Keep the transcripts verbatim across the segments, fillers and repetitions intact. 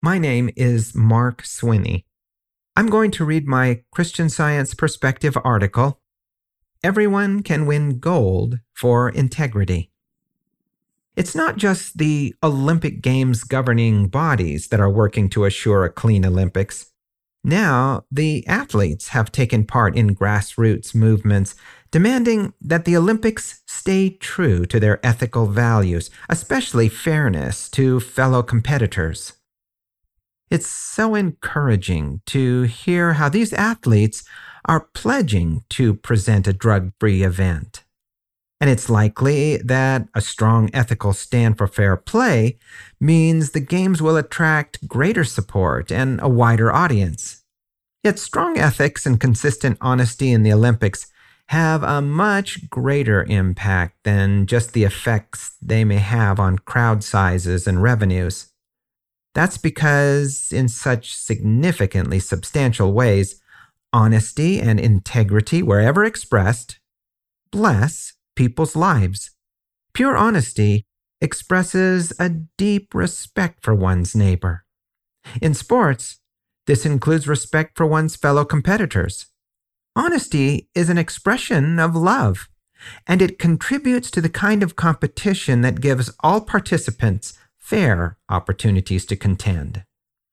My name is Mark Swinney. I'm going to read my Christian Science Perspective article, Everyone Can Win Gold for Integrity. It's not just the Olympic Games governing bodies that are working to assure a clean Olympics. Now, the athletes have taken part in grassroots movements demanding that the Olympics stay true to their ethical values, especially fairness to fellow competitors. It's so encouraging to hear how these athletes are pledging to present a drug-free event. And it's likely that a strong ethical stand for fair play means the Games will attract greater support and a wider audience. Yet strong ethics and consistent honesty in the Olympics have a much greater impact than just the effects they may have on crowd sizes and revenues. That's because, in such significantly substantial ways, honesty and integrity, wherever expressed, bless people's lives. Pure honesty expresses a deep respect for one's neighbor. In sports, this includes respect for one's fellow competitors. Honesty is an expression of love, and it contributes to the kind of competition that gives all participants fair opportunities to contend.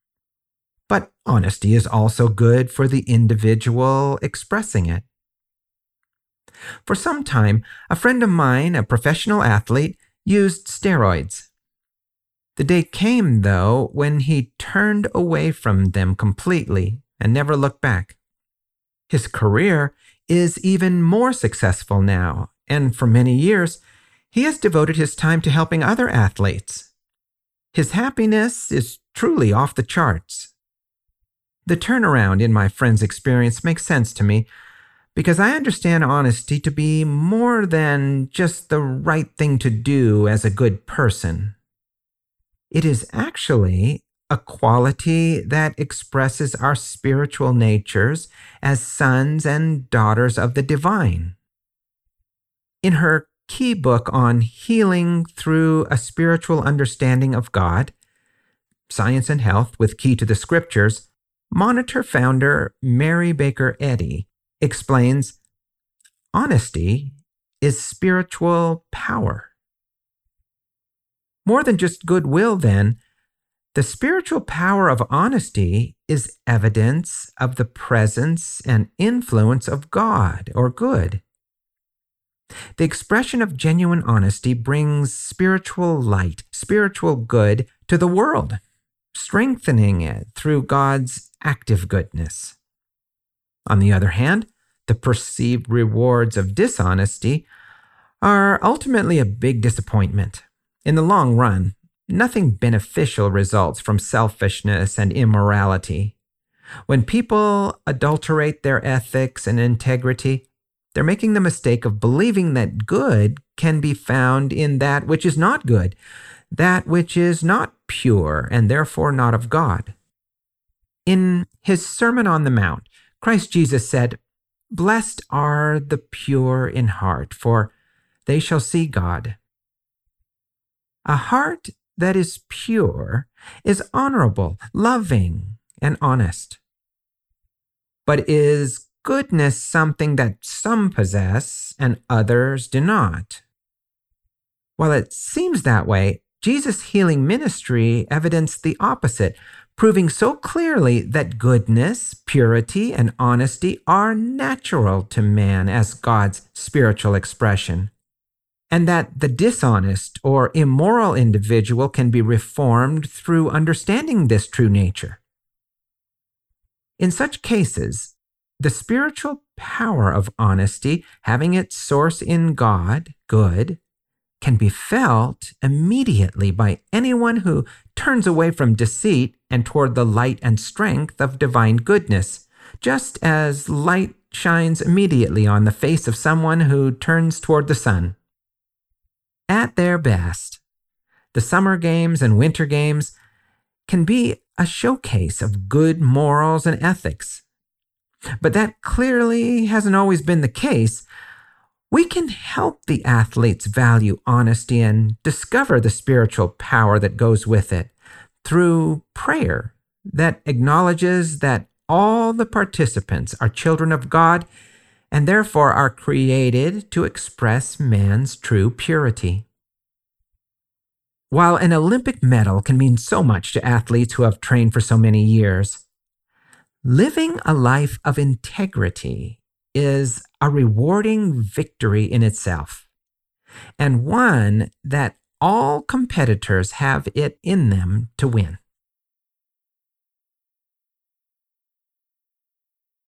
But honesty is also good for the individual expressing it. For some time, a friend of mine, a professional athlete, used steroids. The day came, though, when he turned away from them completely and never looked back. His career is even more successful now, and for many years, he has devoted his time to helping other athletes. His happiness is truly off the charts. The turnaround in my friend's experience makes sense to me because I understand honesty to be more than just the right thing to do as a good person. It is actually a quality that expresses our spiritual natures as sons and daughters of the divine. In her key book on healing through a spiritual understanding of God, Science and Health with Key to the Scriptures, Monitor founder Mary Baker Eddy explains, honesty is spiritual power. More than just goodwill, then, the spiritual power of honesty is evidence of the presence and influence of God or good. The expression of genuine honesty brings spiritual light, spiritual good to the world, strengthening it through God's active goodness. On the other hand, the perceived rewards of dishonesty are ultimately a big disappointment. In the long run, nothing beneficial results from selfishness and immorality. When people adulterate their ethics and integrity, they're making the mistake of believing that good can be found in that which is not good, that which is not pure and therefore not of God. In his Sermon on the Mount, Christ Jesus said, "Blessed are the pure in heart, for they shall see God." A heart that is pure is honorable, loving, and honest. But is goodness something that some possess and others do not? While it seems that way, Jesus' healing ministry evidenced the opposite, proving so clearly that goodness, purity, and honesty are natural to man as God's spiritual expression, and that the dishonest or immoral individual can be reformed through understanding this true nature. In such cases, the spiritual power of honesty, having its source in God, good, can be felt immediately by anyone who turns away from deceit and toward the light and strength of divine goodness, just as light shines immediately on the face of someone who turns toward the sun. At their best, the summer games and winter games can be a showcase of good morals and ethics. But that clearly hasn't always been the case. We can help the athletes value honesty and discover the spiritual power that goes with it through prayer that acknowledges that all the participants are children of God and therefore are created to express man's true purity. While an Olympic medal can mean so much to athletes who have trained for so many years, living a life of integrity is a rewarding victory in itself, and one that all competitors have it in them to win.